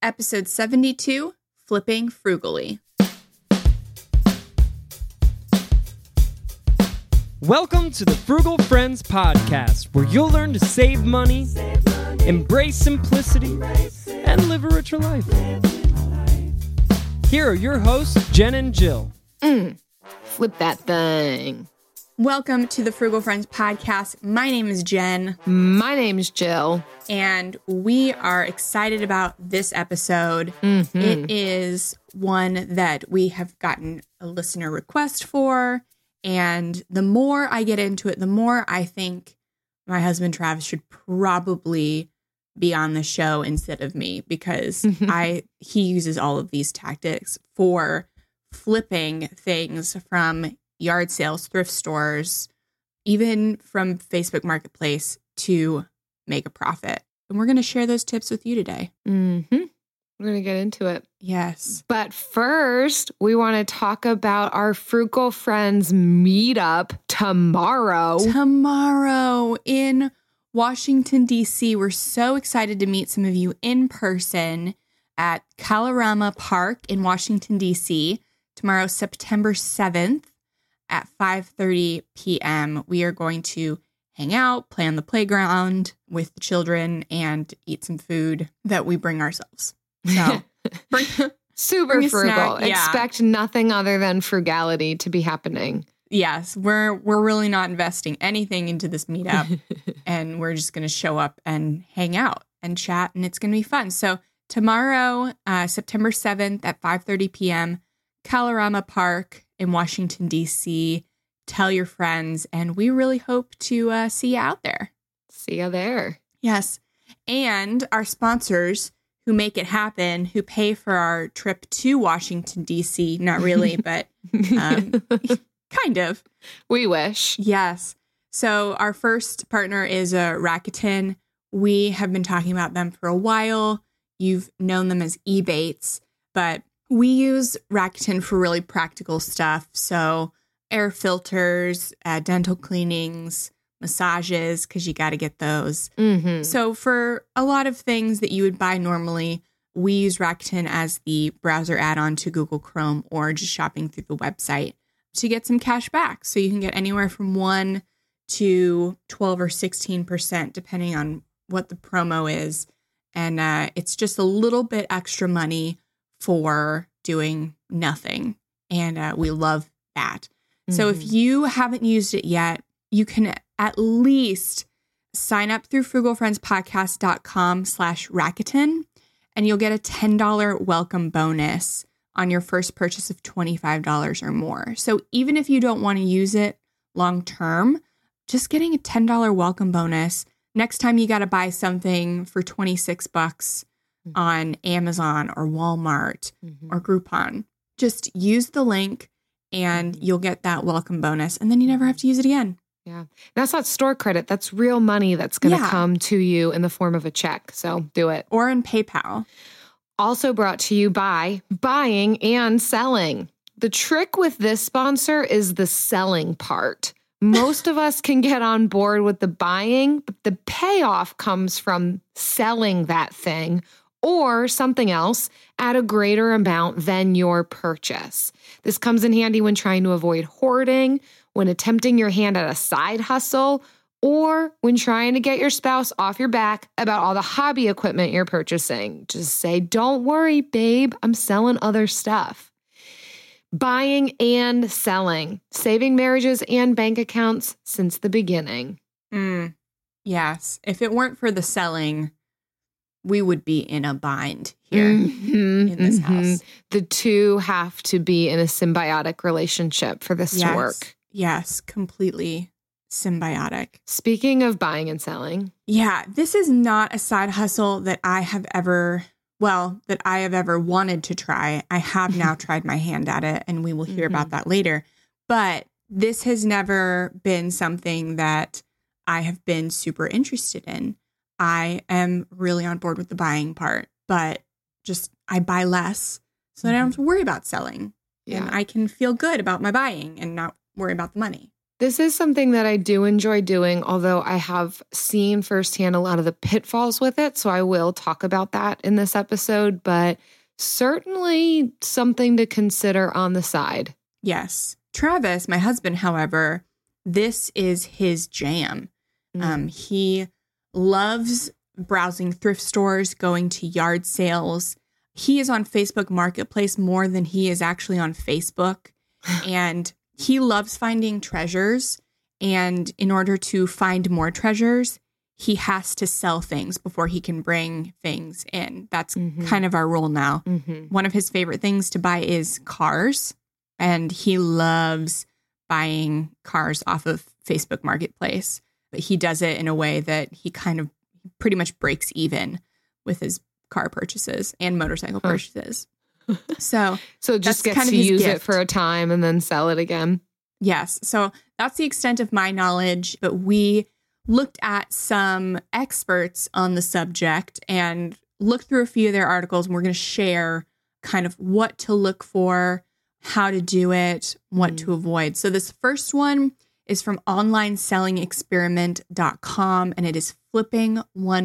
episode 72, Flipping Frugally. Welcome to the Frugal Friends podcast, where you'll learn to save money, embrace simplicity, and live a richer life. Here are your hosts, Jen and Jill. Flip that thing. Welcome to the Frugal Friends podcast. My name is Jen. My name's Jill. And we are excited about this episode. It is one that we have gotten a listener request for. And the more I get into it, the more I think my husband Travis should probably be on the show instead of me, because he uses all of these tactics for flipping things from yard sales, thrift stores, even from Facebook Marketplace to make a profit. And we're going to share those tips with you today. We're going to get into it. Yes. But first, we want to talk about our Frugal Friends meetup tomorrow. Tomorrow in Washington, D.C. We're so excited to meet some of you in person at Kalorama Park in Washington, D.C. Tomorrow, September 7th at 5:30 p.m. We are going to hang out, play on the playground with the children, and eat some food that we bring ourselves. So Super bring a frugal. snack. Yeah. Expect nothing other than frugality to be happening. Yes, we're really not investing anything into this meetup, and we're just going to show up and hang out and chat, and it's going to be fun. So tomorrow, September 7th at 5:30 p.m., Kalorama Park in Washington, D.C. Tell your friends, and we really hope to see you out there. See you there. Yes, and our sponsors who make it happen, who pay for our trip to Washington, D.C., not really, but kind of. We wish. Yes. So our first partner is Rakuten. We have been talking about them for a while. You've known them as Ebates, but we use Rakuten for really practical stuff. So air filters, dental cleanings, massages, because you got to get those. So for a lot of things that you would buy normally, we use Rakuten as the browser add-on to Google Chrome or just shopping through the website to get some cash back. So you can get anywhere from 1 to 12 or 16%, depending on what the promo is. And it's just a little bit extra money for doing nothing. And we love that. So if you haven't used it yet, you can at least sign up through frugalfriendspodcast.com/Rakuten, and you'll get a $10 welcome bonus on your first purchase of $25 or more. So even if you don't want to use it long term, just getting a $10 welcome bonus next time you got to buy something for $26 on Amazon or Walmart or Groupon. Just use the link and you'll get that welcome bonus, and then you never have to use it again. Yeah. That's not store credit. That's real money that's going to come to you in the form of a check. So do it. Or in PayPal. Also brought to you by Buying and Selling. The trick with this sponsor is the selling part. Most of us can get on board with the buying, but the payoff comes from selling that thing or something else at a greater amount than your purchase. This comes in handy when trying to avoid hoarding, when attempting your hand at a side hustle, or when trying to get your spouse off your back about all the hobby equipment you're purchasing. Just say, don't worry, babe, I'm selling other stuff. Buying and selling, saving marriages and bank accounts since the beginning. Yes. If it weren't for the selling, we would be in a bind here in this house. The two have to be in a symbiotic relationship for this to work. Yes, completely symbiotic. Speaking of buying and selling. Yeah, this is not a side hustle that I have ever wanted to try. I have now tried my hand at it, and we will hear about that later. But this has never been something that I have been super interested in. I am really on board with the buying part, but just I buy less so that I don't have to worry about selling. Yeah. And I can feel good about my buying and not worry about the money. This is something that I do enjoy doing, although I have seen firsthand a lot of the pitfalls with it. So I will talk about that in this episode, but certainly something to consider on the side. Yes. Travis, my husband, however, this is his jam. He loves browsing thrift stores, going to yard sales. He is on Facebook Marketplace more than he is actually on Facebook. And he loves finding treasures. And in order to find more treasures, he has to sell things before he can bring things in. That's kind of our rule now. One of his favorite things to buy is cars. And he loves buying cars off of Facebook Marketplace. But he does it in a way that he kind of pretty much breaks even with his car purchases and motorcycle purchases. So just gets to use it for a time and then sell it again. Yes. So that's the extent of my knowledge. But we looked at some experts on the subject and looked through a few of their articles. And we're going to share kind of what to look for, how to do it, what to avoid. So this first one is from onlinesellingexperiment.com, and it is Flipping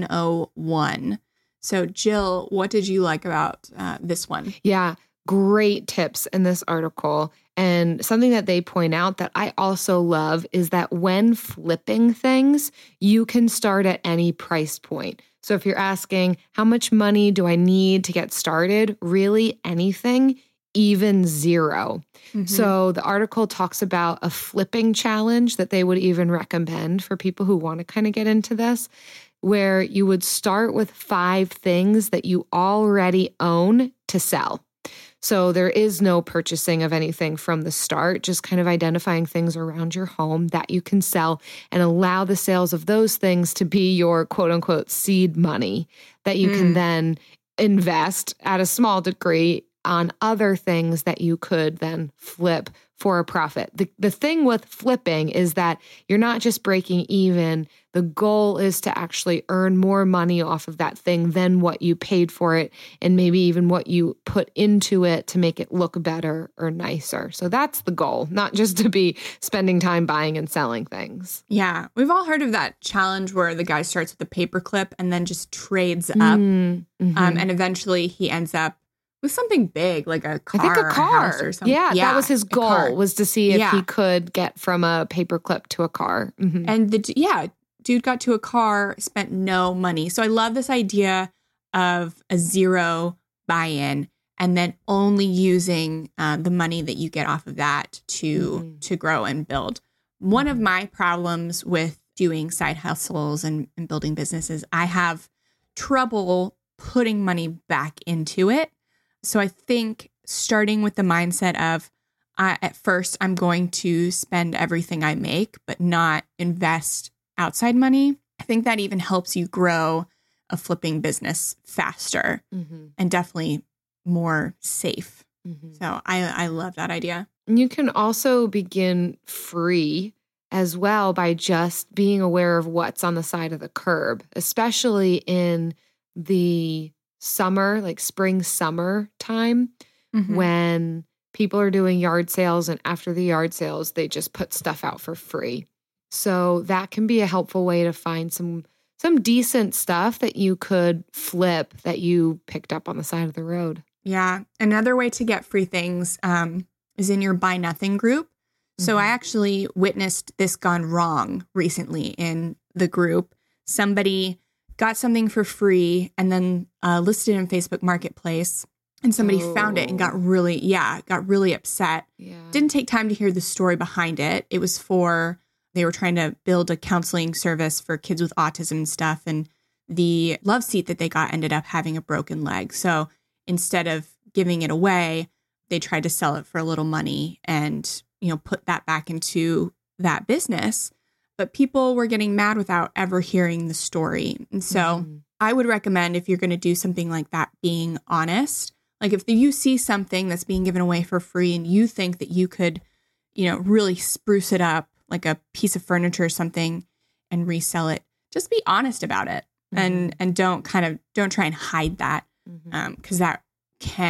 101. So Jill, what did you like about this one? Yeah, great tips in this article. And something that they point out that I also love is that when flipping things, you can start at any price point. So if you're asking, how much money do I need to get started? Really anything, even zero. So the article talks about a flipping challenge that they would even recommend for people who want to kind of get into this, where you would start with 5 things that you already own to sell. So there is no purchasing of anything from the start, just kind of identifying things around your home that you can sell and allow the sales of those things to be your quote unquote seed money that you can then invest at a small degree on other things that you could then flip for a profit. The thing with flipping is that you're not just breaking even. The goal is to actually earn more money off of that thing than what you paid for it, and maybe even what you put into it to make it look better or nicer. So that's the goal, not just to be spending time buying and selling things. Yeah. We've all heard of that challenge where the guy starts with a paperclip and then just trades up. And eventually he ends up with something big, like a car, I think a car. House or something. Yeah, that was his goal, was to see if he could get from a paperclip to a car. And dude got to a car, spent no money. So I love this idea of a zero buy-in and then only using the money that you get off of that to grow and build. One of my problems with doing side hustles and building businesses, I have trouble putting money back into it. So I think starting with the mindset of at first I'm going to spend everything I make, but not invest outside money. I think that even helps you grow a flipping business faster and definitely more safe. So I love that idea. You can also begin free as well by just being aware of what's on the side of the curb, especially in the summer, like spring, summer time, when people are doing yard sales, and after the yard sales, they just put stuff out for free. So that can be a helpful way to find some decent stuff that you could flip that you picked up on the side of the road. Yeah. Another way to get free things is in your Buy Nothing group. So I actually witnessed this gone wrong recently in the group. Somebody got something for free and then listed in Facebook Marketplace, and somebody found it and got really upset. Yeah. Didn't take time to hear the story behind it. It was they were trying to build a counseling service for kids with autism and stuff. And the love seat that they got ended up having a broken leg. So instead of giving it away, they tried to sell it for a little money and, put that back into that business. But people were getting mad without ever hearing the story. And so I would recommend, if you're going to do something like that, being honest. Like if you see something that's being given away for free and you think that you could, really spruce it up, like a piece of furniture or something, and resell it, just be honest about it. And don't try and hide that, because that can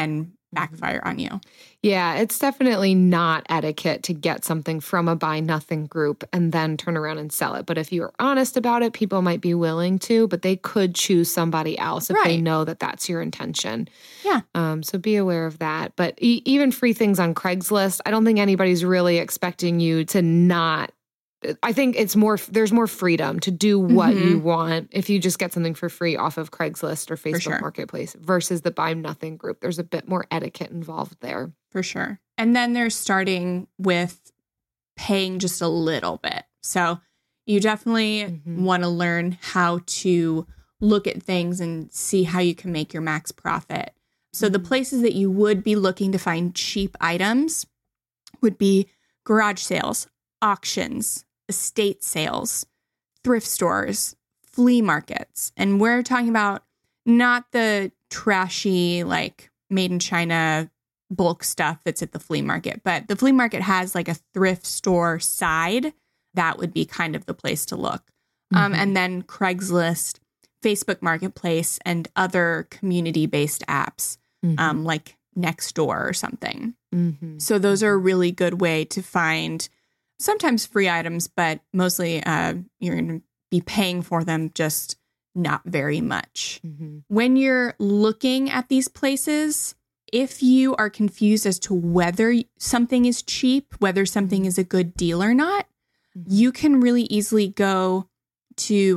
backfire on you. Yeah, it's definitely not etiquette to get something from a buy nothing group and then turn around and sell it. But if you're honest about it, people might be willing to, but they could choose somebody else if they know that that's your intention. Yeah. So be aware of that. But even free things on Craigslist, I don't think anybody's really expecting you to not. I think there's more freedom to do what you want if you just get something for free off of Craigslist or Facebook Marketplace versus the buy nothing group. There's a bit more etiquette involved there. For sure. And then they're starting with paying just a little bit. So you definitely want to learn how to look at things and see how you can make your max profit. So the places that you would be looking to find cheap items would be garage sales, auctions, estate sales, thrift stores, flea markets. And we're talking about not the trashy, like made in China bulk stuff that's at the flea market, but the flea market has like a thrift store side. That would be kind of the place to look. And then Craigslist, Facebook Marketplace, and other community-based apps like Nextdoor or something. So those are a really good way to find sometimes free items, but mostly you're going to be paying for them, just not very much. When you're looking at these places, if you are confused as to whether something is cheap, whether something is a good deal or not, you can really easily go to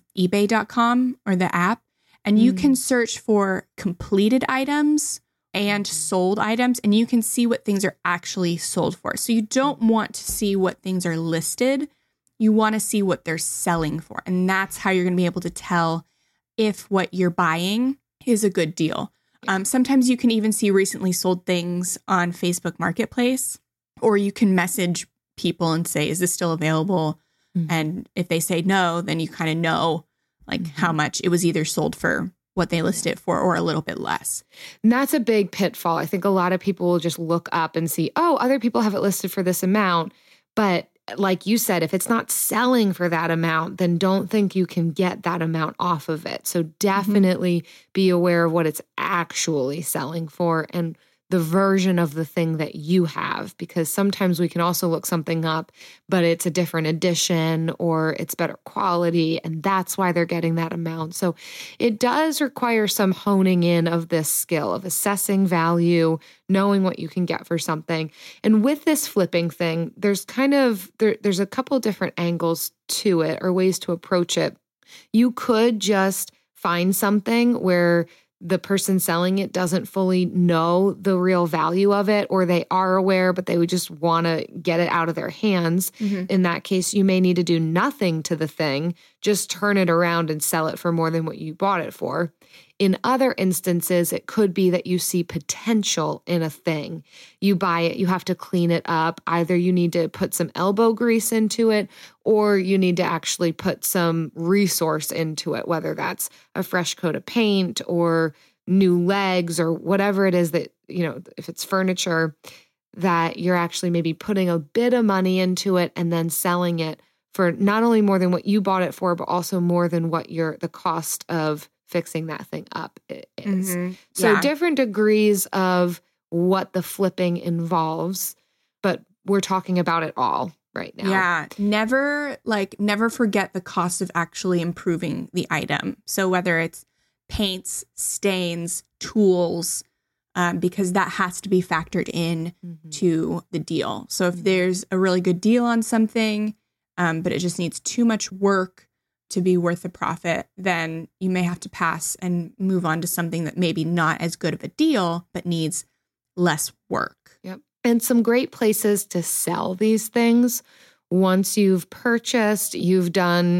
eBay.com or the app, and you can search for completed items and sold items, and you can see what things are actually sold for. So you don't want to see what things are listed. You want to see what they're selling for. And that's how you're going to be able to tell if what you're buying is a good deal. Sometimes you can even see recently sold things on Facebook Marketplace, or you can message people and say, is this still available? And if they say no, then you kind of know like how much it was either sold for what they list it for or a little bit less. And that's a big pitfall. I think a lot of people will just look up and see, oh, other people have it listed for this amount. But like you said, if it's not selling for that amount, then don't think you can get that amount off of it. So definitely be aware of what it's actually selling for and the version of the thing that you have, because sometimes we can also look something up, but it's a different edition or it's better quality, and that's why they're getting that amount. So it does require some honing in of this skill of assessing value, knowing what you can get for something. And with this flipping thing, there's there's a couple different angles to it or ways to approach it. You could just find something where the person selling it doesn't fully know the real value of it, or they are aware, but they would just want to get it out of their hands. In that case, you may need to do nothing to the thing, just turn it around and sell it for more than what you bought it for. In other instances, it could be that you see potential in a thing. You buy it, you have to clean it up. Either you need to put some elbow grease into it, or you need to actually put some resource into it, whether that's a fresh coat of paint or new legs or whatever it is that, if it's furniture, that you're actually maybe putting a bit of money into it and then selling it for not only more than what you bought it for, but also more than what the cost of fixing that thing up is. So different degrees of what the flipping involves, but we're talking about it all right now. Yeah. Never forget the cost of actually improving the item. So whether it's paints, stains, tools, because that has to be factored in to the deal. So if there's a really good deal on something, but it just needs too much work to be worth the profit, then you may have to pass and move on to something that maybe not as good of a deal, but needs less work. Yep. And some great places to sell these things. Once you've purchased, you've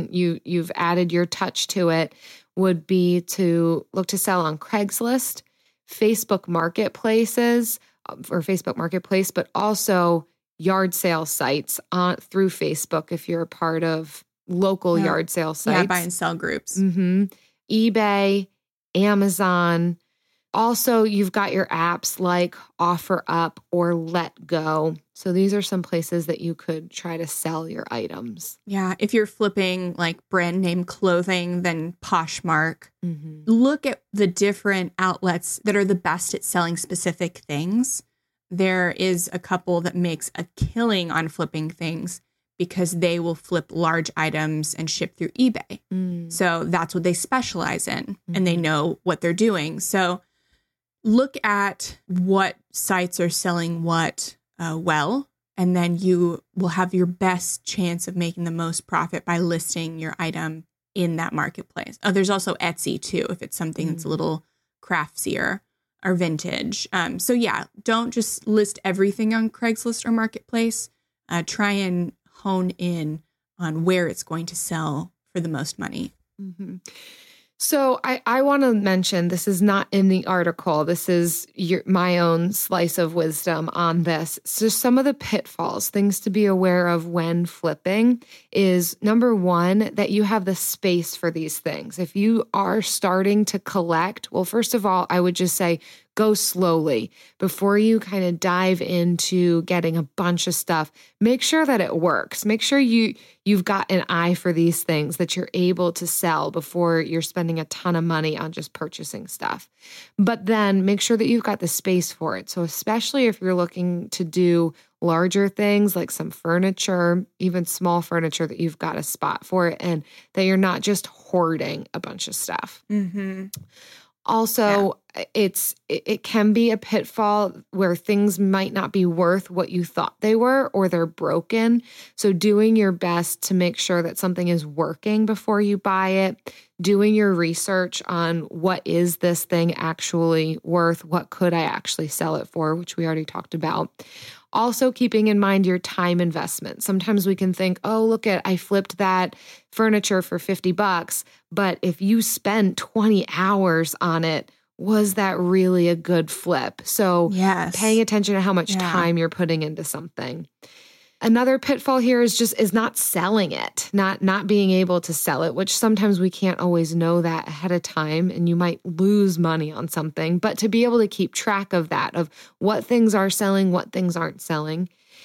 added your touch to it, would be to look to sell on Craigslist, Facebook Marketplaces, or Facebook Marketplace, but also yard sale sites through Facebook if you're a part of local yard sale sites. Yeah, buy and sell groups. eBay, Amazon. Also, you've got your apps like OfferUp or LetGo. So these are some places that you could try to sell your items. Yeah. If you're flipping like brand name clothing, then Poshmark. Mm-hmm. Look at the different outlets that are the best at selling specific things. There is a couple that makes a killing on flipping things because they will flip large items and ship through eBay. So that's what they specialize in, and they know what they're doing. So look at what sites are selling what well, and then you will have your best chance of making the most profit by listing your item in that marketplace. Oh, there's also Etsy too, if it's something that's a little craftsier or vintage. So yeah, don't just list everything on Craigslist or Marketplace. Try and hone in on where it's going to sell for the most money. Mm-hmm. So I want to mention, this is not in the article. This is my own slice of wisdom on this. So some of the pitfalls, things to be aware of when flipping is, number one, that you have the space for these things. If you are starting to collect, well, first of all, I would just say, go slowly before you kind of dive into getting a bunch of stuff. Make sure that it works. Make sure you've got an eye for these things that you're able to sell before you're spending a ton of money on just purchasing stuff. But then make sure that you've got the space for it. So especially if you're looking to do larger things like some furniture, even small furniture, that you've got a spot for it and that you're not just hoarding a bunch of stuff. Mm-hmm. Also, it can be a pitfall where things might not be worth what you thought they were, or they're broken. So doing your best to make sure that something is working before you buy it, doing your research on what is this thing actually worth, what could I actually sell it for, which we already talked about. Also keeping in mind your time investment. Sometimes we can think, oh, look I flipped that furniture for $50, but if you spend 20 hours on it, was that really a good flip? So paying attention to how much time you're putting into something. Another pitfall here is not selling it, not being able to sell it, which sometimes we can't always know that ahead of time, and you might lose money on something, but to be able to keep track of that, of what things are selling, what things aren't selling.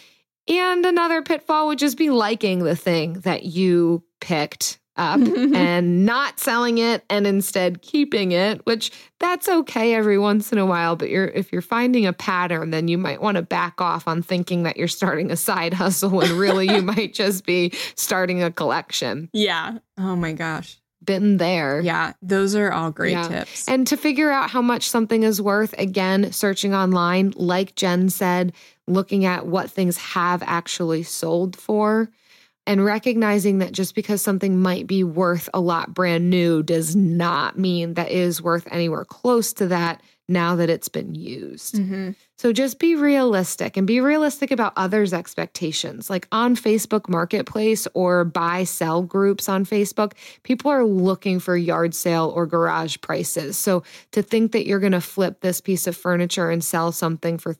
And another pitfall would just be liking the thing that you picked up and not selling it and instead keeping it, which that's okay every once in a while. But if you're finding a pattern, then you might want to back off on thinking that you're starting a side hustle when really you might just be starting a collection. Yeah. Oh my gosh. Been there. Yeah. Those are all great tips. And to figure out how much something is worth, again, searching online, like Jen said, looking at what things have actually sold for. And recognizing that just because something might be worth a lot brand new does not mean that it is worth anywhere close to that now that it's been used. Mm-hmm. So just be realistic, and be realistic about others' expectations. Like on Facebook Marketplace or buy-sell groups on Facebook, people are looking for yard sale or garage prices. So to think that you're going to flip this piece of furniture and sell something for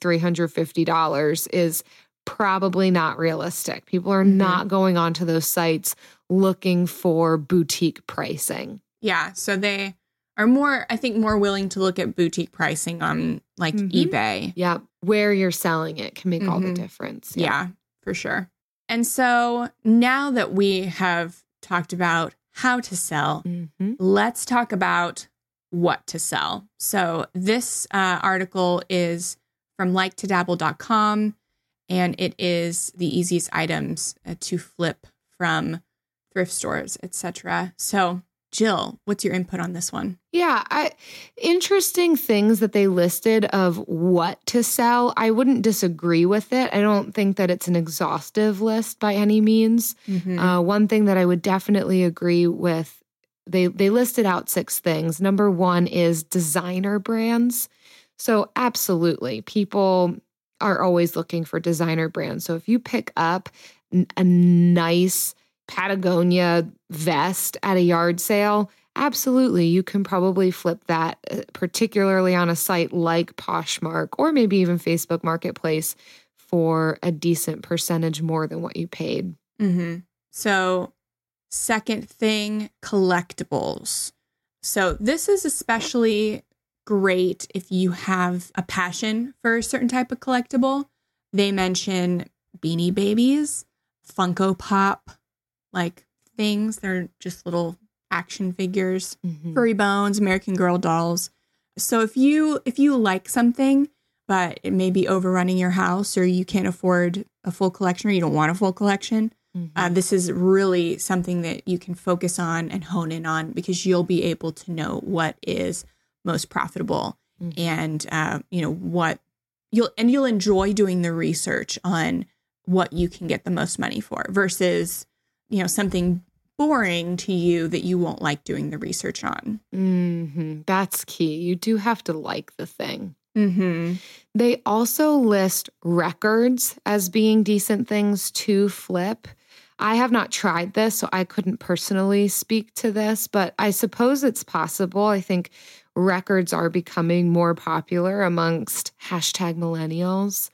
$350 is probably not realistic. People are not going onto those sites looking for boutique pricing. Yeah. So they are more willing to look at boutique pricing on like eBay. Yeah. Where you're selling it can make all the difference. Yeah, for sure. And so now that we have talked about how to sell, let's talk about what to sell. So this article is from liketodabble.com. And it is the easiest items to flip from thrift stores, etc. So, Jill, what's your input on this one? Yeah, interesting things that they listed of what to sell. I wouldn't disagree with it. I don't think that it's an exhaustive list by any means. One thing that I would definitely agree with, they listed out 6 things. Number 1 is designer brands. So absolutely, people are always looking for designer brands. So if you pick up a nice Patagonia vest at a yard sale, absolutely, you can probably flip that, particularly on a site like Poshmark or maybe even Facebook Marketplace, for a decent percentage more than what you paid. So second thing, collectibles. So this is especially great if you have a passion for a certain type of collectible. They mention Beanie Babies, Funko Pop, like things. They're just little action figures, Furry Bones, American Girl dolls. So if you like something, but it may be overrunning your house, or you can't afford a full collection, or you don't want a full collection, this is really something that you can focus on and hone in on, because you'll be able to know what is most profitable and what you'll enjoy doing the research on what you can get the most money for versus something boring to you that you won't like doing the research on. That's key. You do have to like the thing. They also list records as being decent things to flip. I have not tried this, so I couldn't personally speak to this, but I suppose it's possible. I think records are becoming more popular amongst #millennials.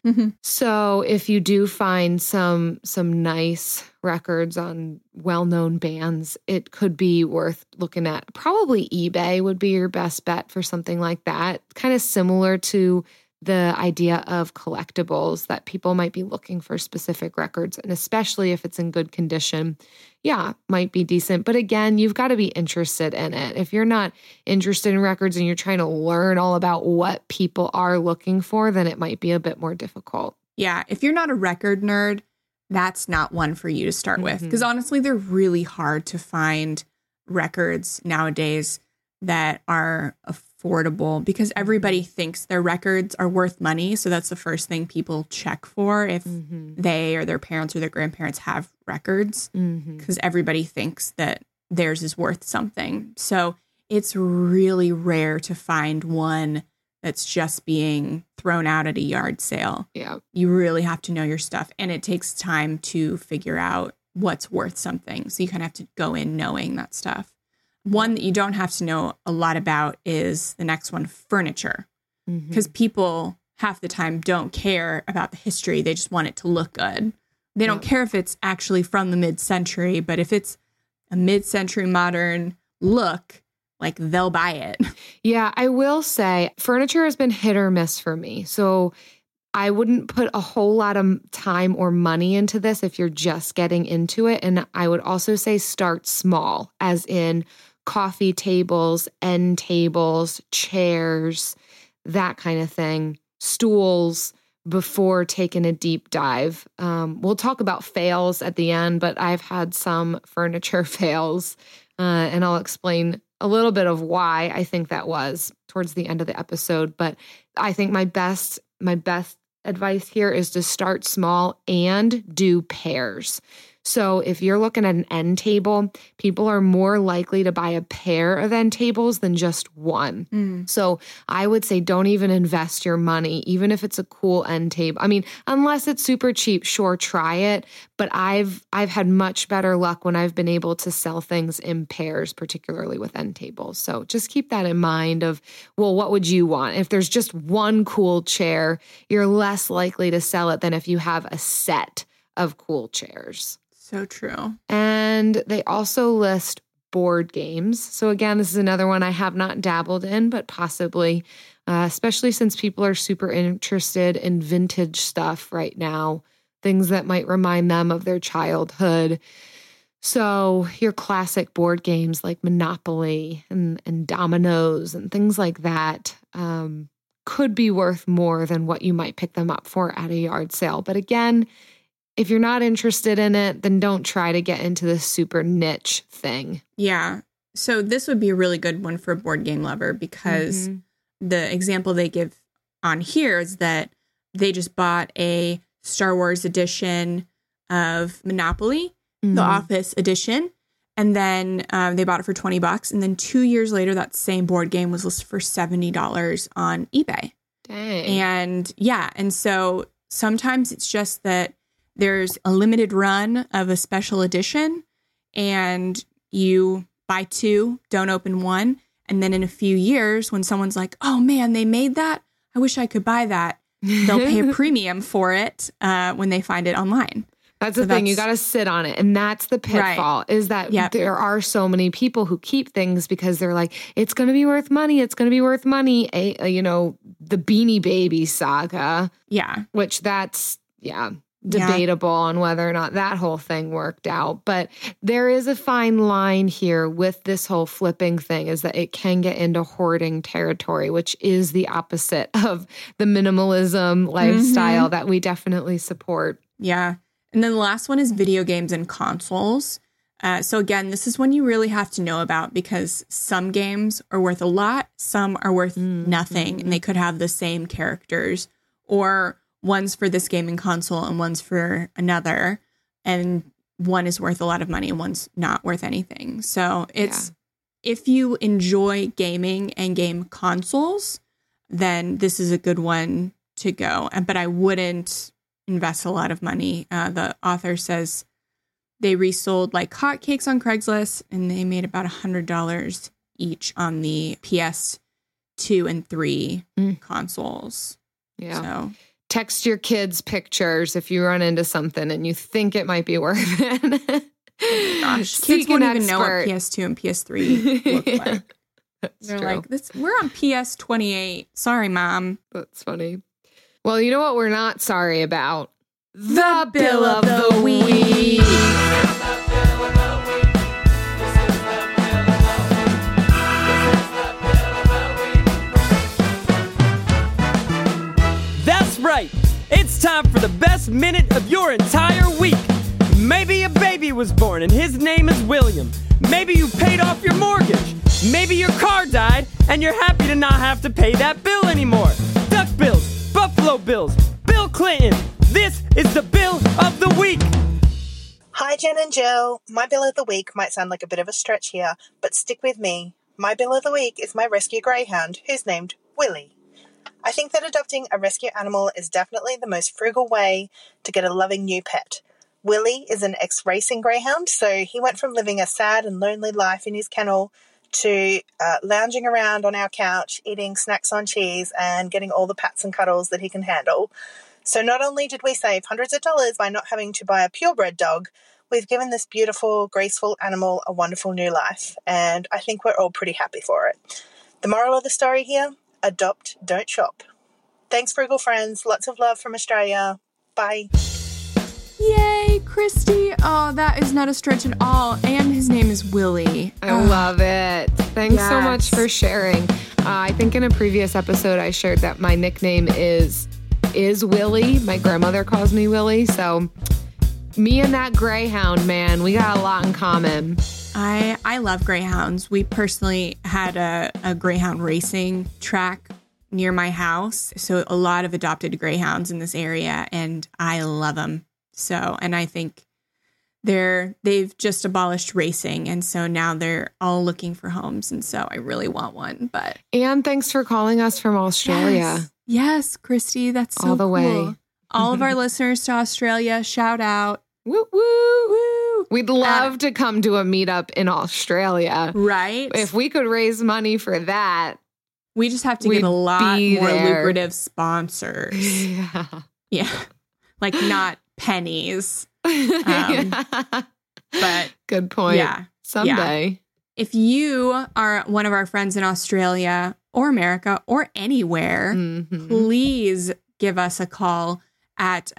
So if you do find some nice records on well-known bands, it could be worth looking at. Probably eBay would be your best bet for something like that. Kind of similar to the idea of collectibles, that people might be looking for specific records, and especially if it's in good condition, might be decent. But again, you've got to be interested in it. If you're not interested in records and you're trying to learn all about what people are looking for, then it might be a bit more difficult. Yeah, if you're not a record nerd, that's not one for you to start with, because honestly, they're really hard to find records nowadays that are affordable, because everybody thinks their records are worth money. So that's the first thing people check for if they or their parents or their grandparents have records, because everybody thinks that theirs is worth something. So it's really rare to find one that's just being thrown out at a yard sale. Yeah. You really have to know your stuff, and it takes time to figure out what's worth something. So you kind of have to go in knowing that stuff. One that you don't have to know a lot about is the next one, furniture, because people half the time don't care about the history. They just want it to look good. They don't care if it's actually from the mid-century, but if it's a mid-century modern look, like, they'll buy it. Yeah, I will say furniture has been hit or miss for me. So I wouldn't put a whole lot of time or money into this if you're just getting into it. And I would also say start small, as in coffee tables, end tables, chairs, that kind of thing, stools, before taking a deep dive. We'll talk about fails at the end, but I've had some furniture fails, and I'll explain a little bit of why I think that was towards the end of the episode. But I think my best advice here is to start small and do pairs. So if you're looking at an end table, people are more likely to buy a pair of end tables than just one. So I would say don't even invest your money, even if it's a cool end table. I mean, unless it's super cheap, sure, try it. But I've had much better luck when I've been able to sell things in pairs, particularly with end tables. So just keep that in mind of, well, what would you want? If there's just one cool chair, you're less likely to sell it than if you have a set of cool chairs. So true. And they also list board games. So again, this is another one I have not dabbled in, but possibly, especially since people are super interested in vintage stuff right now, things that might remind them of their childhood. So your classic board games like Monopoly and Dominoes and things like that could be worth more than what you might pick them up for at a yard sale. But again, if you're not interested in it, then don't try to get into this super niche thing. Yeah. So this would be a really good one for a board game lover, because the example they give on here is that they just bought a Star Wars edition of Monopoly, the Office edition, and then they bought it for $20. And then 2 years later, that same board game was listed for $70 on eBay. Dang. And yeah. And so sometimes it's just that there's a limited run of a special edition, and you buy two, don't open one. And then in a few years, when someone's like, oh man, they made that, I wish I could buy that, they'll pay a premium for it when they find it online. That's the thing. You got to sit on it. And that's the pitfall is that there are so many people who keep things because they're like, it's going to be worth money. It's going to be worth money. You know, the Beanie Baby saga. Yeah. Which that's, debatable on whether or not that whole thing worked out. But there is a fine line here with this whole flipping thing is that it can get into hoarding territory, which is the opposite of the minimalism lifestyle that we definitely support. Yeah. And then the last one is video games and consoles. So again, this is one you really have to know about because some games are worth a lot, some are worth nothing, and they could have the same characters, or one's for this gaming console and one's for another, and one is worth a lot of money and one's not worth anything. So it's if you enjoy gaming and game consoles, then this is a good one to go. But I wouldn't invest a lot of money. The author says they resold like hotcakes on Craigslist and they made about $100 each on the PS2 and 3 consoles. Yeah. So text your kids pictures if you run into something and you think it might be worth it. Gosh, kids won't even know what PS2 and PS3 look like. They're true. like, we're on PS28. Sorry, Mom. That's funny. Well, you know what we're not sorry about? The Bill of the Week. That's right. It's time for the best minute of your entire week. Maybe a baby was born and his name is William. Maybe you paid off your mortgage. Maybe your car died and you're happy to not have to pay that bill anymore. Duck bills, Buffalo Bills, Bill Clinton. This is the Bill of the Week. Hi, Jen and Jill. My Bill of the Week might sound like a bit of a stretch here, but stick with me. My Bill of the Week is my rescue greyhound, who's named Willie. I think that adopting a rescue animal is definitely the most frugal way to get a loving new pet. Willie is an ex-racing greyhound, so he went from living a sad and lonely life in his kennel to lounging around on our couch, eating snacks on cheese, and getting all the pats and cuddles that he can handle. So not only did we save hundreds of dollars by not having to buy a purebred dog, we've given this beautiful, graceful animal a wonderful new life, and I think we're all pretty happy for it. The moral of the story here, adopt, don't shop. Thanks, frugal friends. Lots of love from Australia. Bye. Yay, Christy. Oh, that is not a stretch at all. And his name is Willie. I love it. Thanks so much for sharing. I think in a previous episode, I shared that my nickname is Willie. My grandmother calls me Willie. So me and that greyhound, man, we got a lot in common. I love greyhounds. We personally had a greyhound racing track near my house. So a lot of adopted greyhounds in this area, and I love them. So, and I think they've just abolished racing, and so now they're all looking for homes, and so I really want one. But and thanks for calling us from Australia. Yes, Christy, that's so all the cool. way. All of our listeners to Australia, shout out. Woo woo woo! We'd love to come to a meetup in Australia, right? If we could raise money for that, we just have to get a lot more lucrative sponsors. Yeah, like not pennies. But good point. Yeah. Someday. Yeah. If you are one of our friends in Australia or America or anywhere, please give us a call at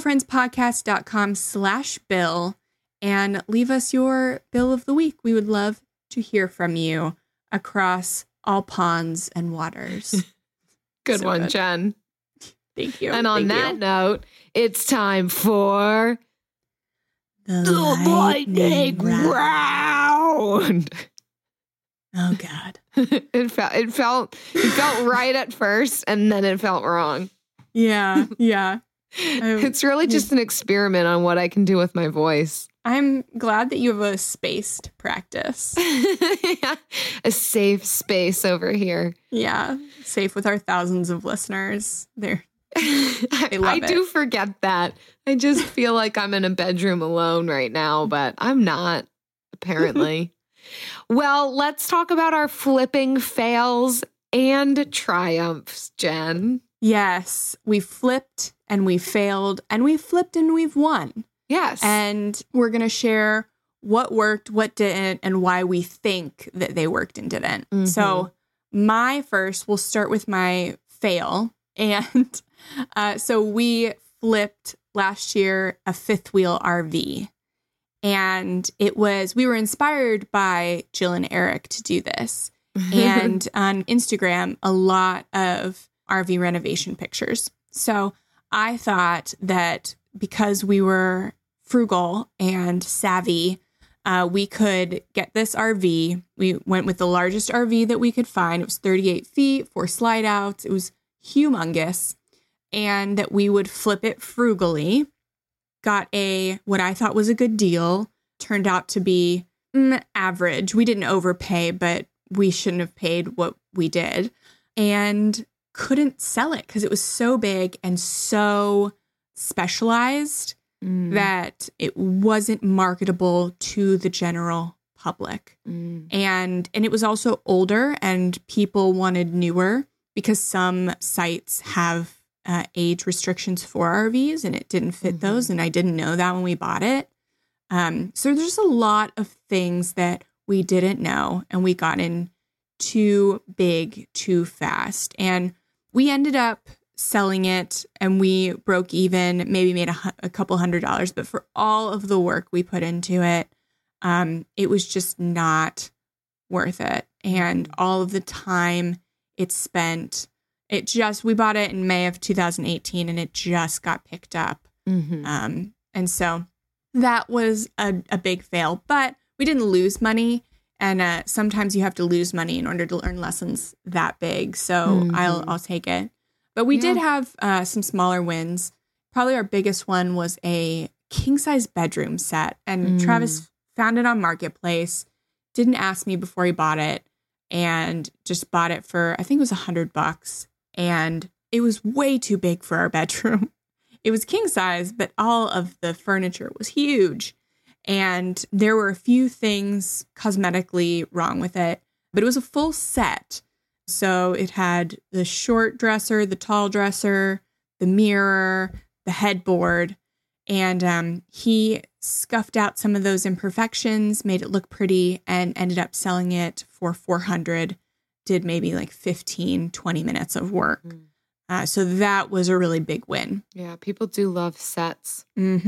frugalfriendspodcast.com/bill and leave us your bill of the week. We would love to hear from you across all ponds and waters. Good one, Jen. Thank you. And on that note, it's time for the lightning round. Oh God. It felt right at first, and then it felt wrong. Yeah. It's really just an experiment on what I can do with my voice. I'm glad that you have a space to practice. A safe space over here. Yeah. Safe with our thousands of listeners. They love it. Do forget that. I just feel like I'm in a bedroom alone right now, but I'm not, apparently. Well, let's talk about our flipping fails and triumphs, Jen. Yes, we flipped and we failed and we flipped and we've won. Yes. And we're going to share what worked, what didn't, and why we think that they worked and didn't. Mhm. So we'll start with my fail. And so we flipped last year a fifth wheel RV. And we were inspired by Jill and Eric to do this. And on Instagram, a lot of RV renovation pictures. So I thought that because we were frugal and savvy, we could get this RV. We went with the largest RV that we could find. It was 38 feet, 4 slide outs. It was humongous. And that we would flip it frugally. Got what I thought was a good deal. Turned out to be average. We didn't overpay, but we shouldn't have paid what we did. And couldn't sell it because it was so big and so specialized that it wasn't marketable to the general public. And it was also older, and people wanted newer because some sites have age restrictions for RVs, and it didn't fit those. And I didn't know that when we bought it. So there's a lot of things that we didn't know, and we got in too big, too fast. And we ended up selling it, and we broke even, maybe made a couple $100. But for all of the work we put into it, it was just not worth it. And all of the time it spent, we bought it in May of 2018, and it just got picked up. And so that was a big fail, but we didn't lose money. And sometimes you have to lose money in order to learn lessons that big. So I'll take it. But we did have some smaller wins. Probably our biggest one was a king-size bedroom set. And Travis found it on Marketplace, didn't ask me before he bought it, and just bought it for, I think it was $100. And it was way too big for our bedroom. It was king-size, but all of the furniture was huge. And there were a few things cosmetically wrong with it, but it was a full set. So it had the short dresser, the tall dresser, the mirror, the headboard. And he scuffed out some of those imperfections, made it look pretty, and ended up selling it for $400. Did maybe like 15, 20 minutes of work. So that was a really big win. Yeah, people do love sets.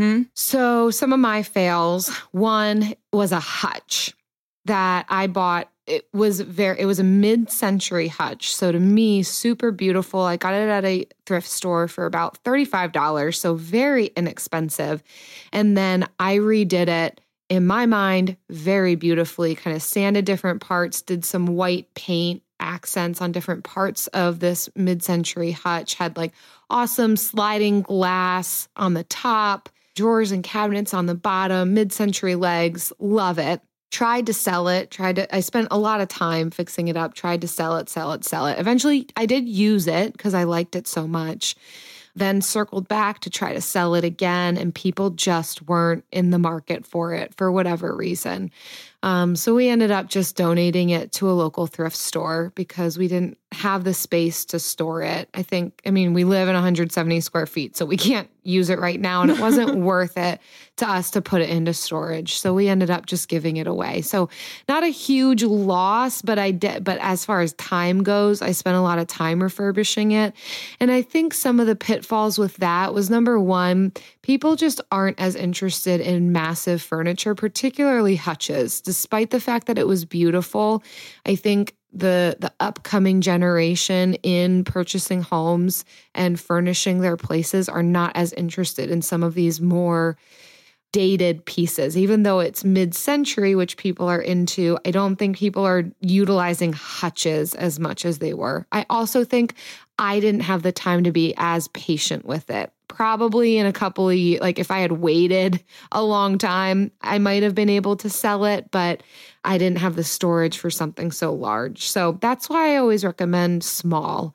So some of my fails, one was a hutch that I bought. It was a mid-century hutch. So to me, super beautiful. I got it at a thrift store for about $35, so very inexpensive. And then I redid it, in my mind, very beautifully, kind of sanded different parts, did some white paint accents on different parts of this mid-century hutch, had like awesome sliding glass on the top, drawers and cabinets on the bottom, mid-century legs. Love it. Tried to sell it. I spent a lot of time fixing it up, tried to sell it. Eventually I did use it because I liked it so much. Then circled back to try to sell it again, and people just weren't in the market for it for whatever reason. So we ended up just donating it to a local thrift store because we didn't have the space to store it. We live in 170 square feet, so we can't use it right now, and it wasn't worth it to us to put it into storage. So we ended up just giving it away. So not a huge loss, but as far as time goes, I spent a lot of time refurbishing it. And I think some of the pitfalls with that was, number one, people just aren't as interested in massive furniture, particularly hutches. Despite the fact that it was beautiful, I think the upcoming generation in purchasing homes and furnishing their places are not as interested in some of these more dated pieces. Even though it's mid-century, which people are into, I don't think people are utilizing hutches as much as they were. I also think I didn't have the time to be as patient with it. Probably in a couple of years, like if I had waited a long time, I might have been able to sell it, but I didn't have the storage for something so large. So that's why I always recommend small,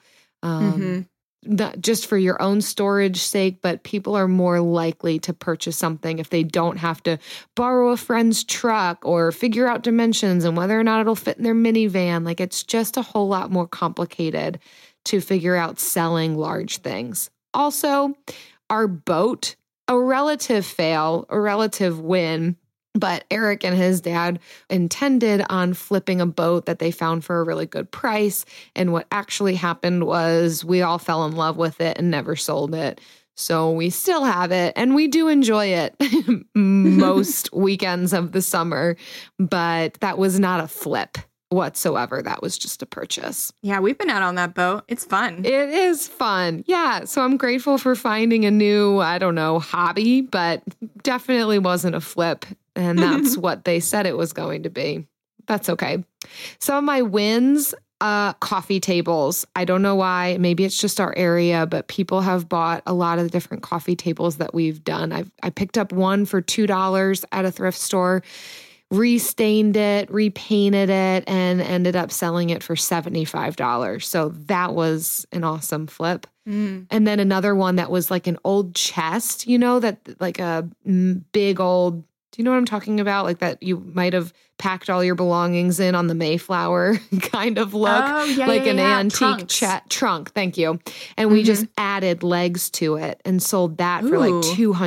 not just for your own storage sake, but people are more likely to purchase something if they don't have to borrow a friend's truck or figure out dimensions and whether or not it'll fit in their minivan. Like, it's just a whole lot more complicated to figure out selling large things. Also, our boat a relative fail, a relative win. But Eric and his dad intended on flipping a boat that they found for a really good price. And what actually happened was we all fell in love with it and never sold it. So we still have it and we do enjoy it most weekends of the summer. But that was not a flip whatsoever. That was just a purchase. Yeah, we've been out on that boat. It's fun. It is fun. Yeah. So I'm grateful for finding a new, hobby, but definitely wasn't a flip. And that's what they said it was going to be. That's okay. Some of my wins, coffee tables. I don't know why. Maybe it's just our area, but people have bought a lot of the different coffee tables that we've done. I picked up one for $2 at a thrift store, restained it, repainted it, and ended up selling it for $75. So that was an awesome flip. And then another one that was like an old chest, that like a big old, do you know what I'm talking about? Like that you might have packed all your belongings in on the Mayflower kind of look. Oh, yeah, like an antique trunk. Thank you. And we just added legs to it and sold that for like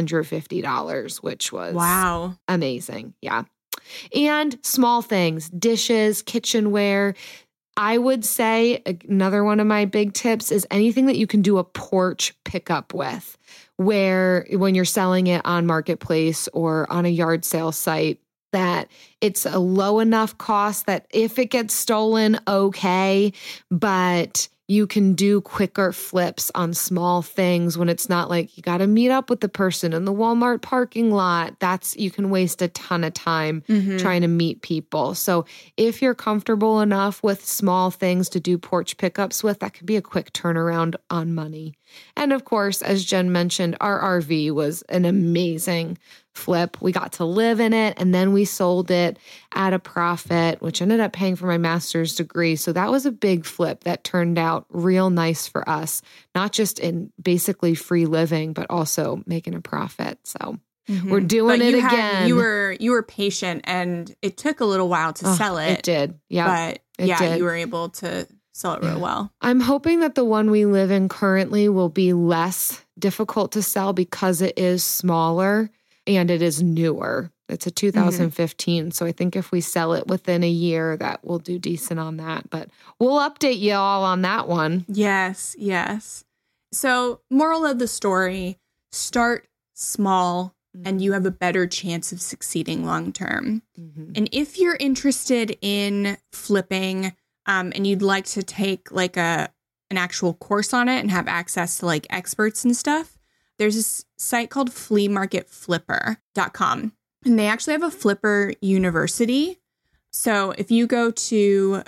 $250, which was amazing. Yeah. And small things, dishes, kitchenware. I would say another one of my big tips is anything that you can do a porch pickup with, where when you're selling it on Marketplace or on a yard sale site, that it's a low enough cost that if it gets stolen, okay, but you can do quicker flips on small things when it's not like you got to meet up with the person in the Walmart parking lot. You can waste a ton of time trying to meet people. So if you're comfortable enough with small things to do porch pickups with, that could be a quick turnaround on money. And of course, as Jen mentioned, our RV was an amazing flip. We got to live in it and then we sold it at a profit, which ended up paying for my master's degree. So that was a big flip that turned out real nice for us, not just in basically free living, but also making a profit. So we're doing it again. You were patient and it took a little while to sell it. It did. Yeah. But you were able to sell it real well. I'm hoping that the one we live in currently will be less difficult to sell because it is smaller and it is newer. It's a 2015. So I think if we sell it within a year, that we'll do decent on that. But we'll update you all on that one. Yes. So moral of the story, start small and you have a better chance of succeeding long term. And if you're interested in flipping and you'd like to take like an actual course on it and have access to like experts and stuff, there's this site called fleamarketflipper.com. And they actually have a flipper university. So if you go to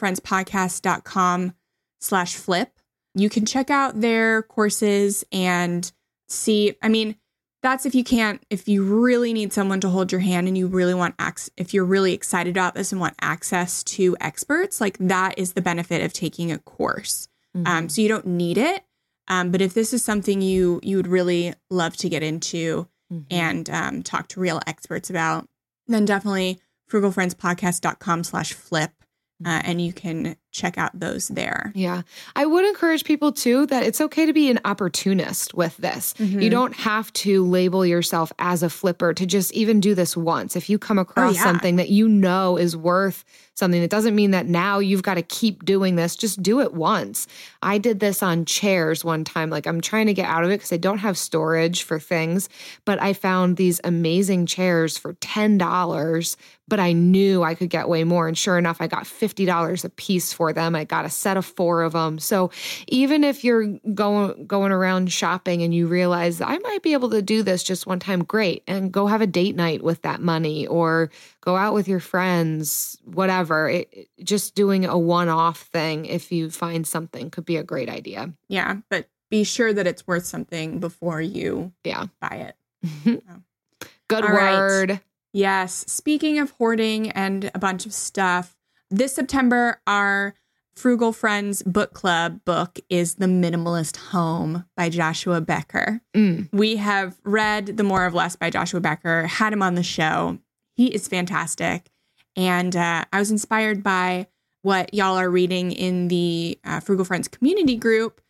frugalfriendspodcast.com/flip, you can check out their courses and see, that's if you really need someone to hold your hand and you really want if you're really excited about this and want access to experts, like that is the benefit of taking a course. So you don't need it. But if this is something you would really love to get into and talk to real experts about, then definitely frugalfriendspodcast.com/flip. And you can check out those there. Yeah. I would encourage people too that it's okay to be an opportunist with this. You don't have to label yourself as a flipper to just even do this once. If you come across something that you know is worth something, it doesn't mean that now you've got to keep doing this. Just do it once. I did this on chairs one time. Like I'm trying to get out of it because I don't have storage for things, but I found these amazing chairs for $10, but I knew I could get way more. And sure enough, I got $50 a piece for them. I got a set of 4 of them. So even if you're going around shopping and you realize I might be able to do this just one time, great. And go have a date night with that money or go out with your friends, whatever. Just doing a one-off thing if you find something could be a great idea. Yeah, but be sure that it's worth something before you buy it. Good word. Right. Yes. Speaking of hoarding and a bunch of stuff, this September, our Frugal Friends book club book is The Minimalist Home by Joshua Becker. We have read The More of Less by Joshua Becker, had him on the show. He is fantastic. And I was inspired by what y'all are reading in the Frugal Friends community group.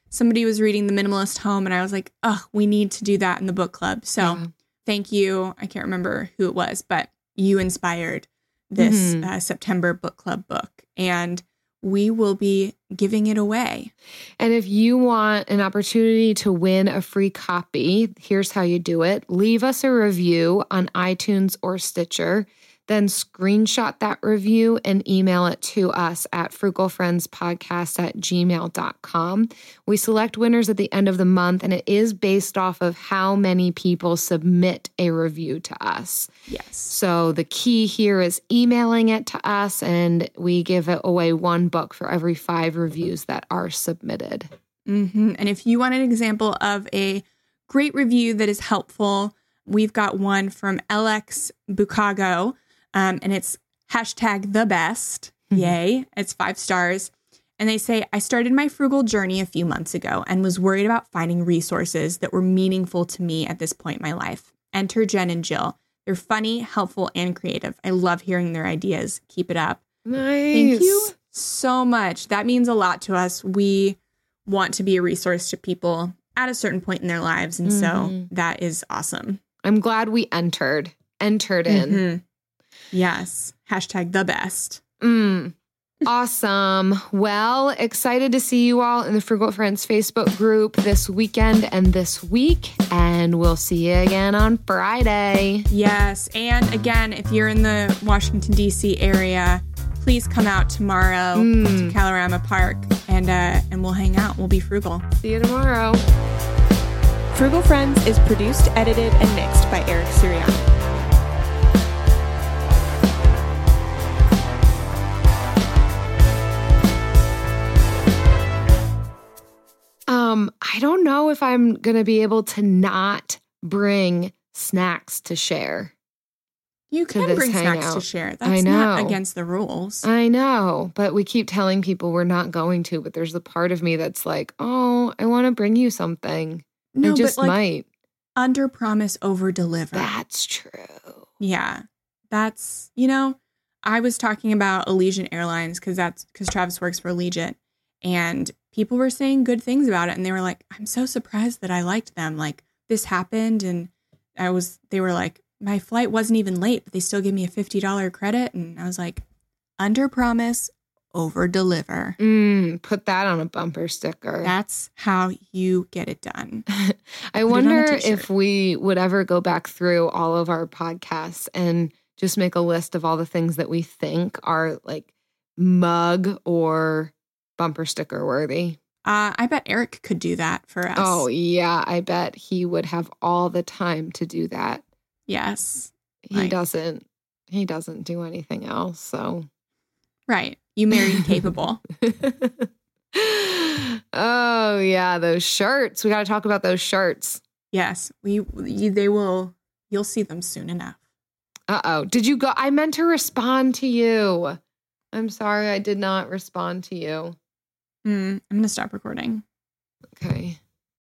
somebody was reading The Minimalist Home, and I was like, oh, we need to do that in the book club. So thank you. I can't remember who it was, but you inspired this September book club book, and we will be giving it away. And if you want an opportunity to win a free copy, here's how you do it. Leave us a review on iTunes or Stitcher. Then screenshot that review and email it to us at frugalfriendspodcast@gmail.com. We select winners at the end of the month, and it is based off of how many people submit a review to us. Yes. So the key here is emailing it to us, and we give it away one book for every 5 reviews that are submitted. And if you want an example of a great review that is helpful, we've got one from LX Bukago. And it's #thebest. Yay. It's 5 stars. And they say, I started my frugal journey a few months ago and was worried about finding resources that were meaningful to me at this point in my life. Enter Jen and Jill. They're funny, helpful, and creative. I love hearing their ideas. Keep it up. Nice. Thank you so much. That means a lot to us. We want to be a resource to people at a certain point in their lives. And so that is awesome. I'm glad we entered in. Yes. #thebest. Awesome. Well, excited to see you all in the Frugal Friends Facebook group this weekend and this week. And we'll see you again on Friday. Yes. And again, if you're in the Washington, D.C. area, please come out tomorrow to Kalorama Park and we'll hang out. We'll be frugal. See you tomorrow. Frugal Friends is produced, edited, and mixed by Eric Sirianni. I don't know if I'm going to be able to not bring snacks to share. You can bring snacks to share. That's not against the rules. I know, but we keep telling people we're not going to, but there's a part of me that's like, oh, I want to bring you something. No, I just but might. Under promise, over deliver. That's true. Yeah. That's, I was talking about Allegiant Airlines because Travis works for Allegiant, and people were saying good things about it. And they were like, I'm so surprised that I liked them. Like, this happened. And they were like, my flight wasn't even late, but they still gave me a $50 credit. And I was like, under promise, over deliver. Put that on a bumper sticker. That's how you get it done. I wonder if we would ever go back through all of our podcasts and just make a list of all the things that we think are like mug or bumper sticker worthy. I bet Eric could do that for us. Oh, yeah. I bet he would have all the time to do that. Yes. He doesn't do anything else. So. Right. You married capable. Oh, yeah. Those shirts. We got to talk about those shirts. Yes. You'll see them soon enough. Uh-oh. Did you go? I meant to respond to you. I'm sorry I did not respond to you. I'm going to stop recording. Okay.